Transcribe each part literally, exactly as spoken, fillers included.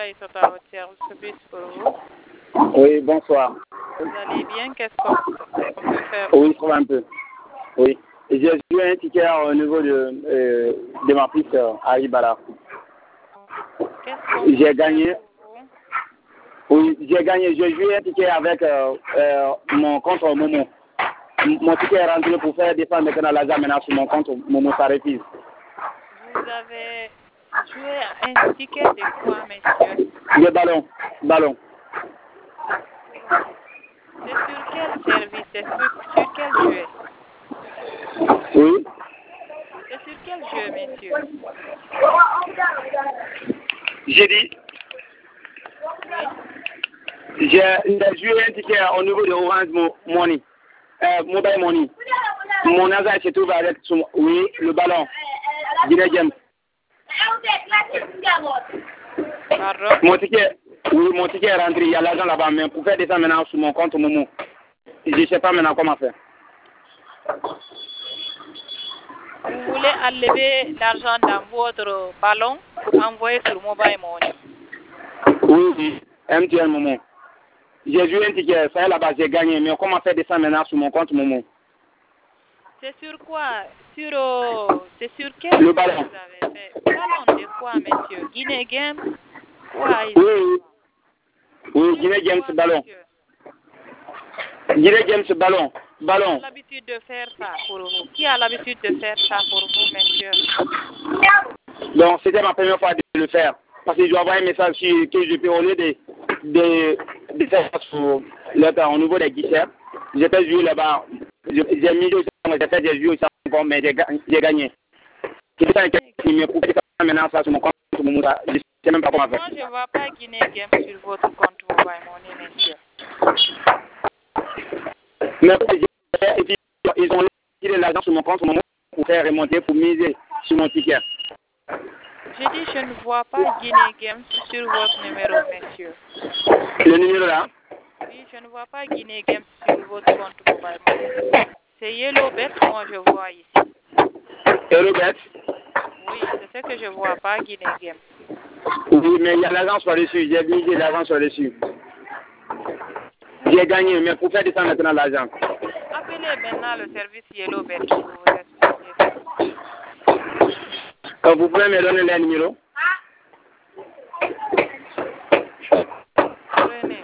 Abdoulaye Soto à votre service pour vous. Oui, bonsoir. Vous allez bien? Qu'est-ce qu'on peut faire? Oui, je un peu. Oui. J'ai eu un ticket au niveau de, euh, de ma piste euh, à Ibala. Qu'est-ce qu'on J'ai peut gagné. faire pour vous? Oui, j'ai gagné. J'ai joué un ticket avec euh, euh, mon compte Momo. M- Mon ticket est rentré pour faire descendre maintenant l'argent maintenant sur mon compte Momo, ça refuse. Vous avez joué un ticket de quoi, monsieur? Le ballon. Ballon. C'est sur quel service? C'est sur, sur quel jeu? Oui. C'est sur quel jeu, monsieur? J'ai dit. Oui. J'ai j'ai joué un ticket au niveau de Orange Mo- Money. Euh, Mobile Money. Mon argent se trouve avec son, oui, le ballon. Guinée James. Pardon? Mon ticket, oui, mon ticket est rentré. Il y a l'argent là-bas, mais pour faire descendre maintenant sur mon compte Momo, je ne sais pas maintenant comment faire. Vous voulez enlever l'argent dans votre ballon pour envoyer sur Mobile Money. Oui, oui, M T N Momo. J'ai joué un ticket, ça là-bas, j'ai gagné, mais comment faire descendre maintenant sur mon compte Momo? C'est sur quoi? Sur, euh, c'est sur quel Le jeu ballon. vous avez fait? Ballon de quoi, monsieur? Guinée Game? Quoi ici? Oui, oui. Oui, Guinée James Quoi, ballon. monsieur? Guinée James ballon. Qui a Ballon. l'habitude de faire ça pour vous? Qui a l'habitude de faire ça pour vous, monsieur? Donc, c'était ma première fois de le faire. Parce que je dois avoir un message sur, que je peux, au lieu de, de, de faire ça sur le temps, au niveau des guichets. J'ai fait jouer là-bas. Je- J'ai mis aussi, j'ai fait des jouer aussi encore, mais j'ai ga- j'ai gagné. C'est ça qui me prouve ça maintenant, ça sur mon compte, sur mon mot, ça, je sais même pas comment faire. Moi, je ne vois pas Guinée Game sur votre compte Mobile Money, monsieur. Mais j'ai- et puis, ils ont tiré l'argent sur mon compte, sur mon mot, pour faire remonter, pour miser sur mon ticket. Je dis, je ne vois pas Guinée Game sur votre numéro, monsieur. Le numéro là, Oui, je ne vois pas Guinée Game sur votre compte Mobile Money. C'est Yellow Bet, moi, je vois ici. Eurobet. Oui, c'est ce que je vois pas Guinée Game. Oui, mais il y a l'argent sur dessus. J'ai misé l'argent sur dessus. J'ai gagné, mais pour faire descendre maintenant l'argent. Appelez maintenant le service Yellow Bet pour vous expliquer ça. Euh, Vous pouvez me donner le numéro? Prenez,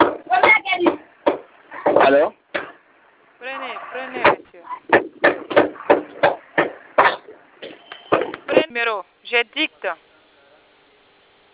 Alors? prenez, prenez, monsieur. Prenez le numéro, je dicte.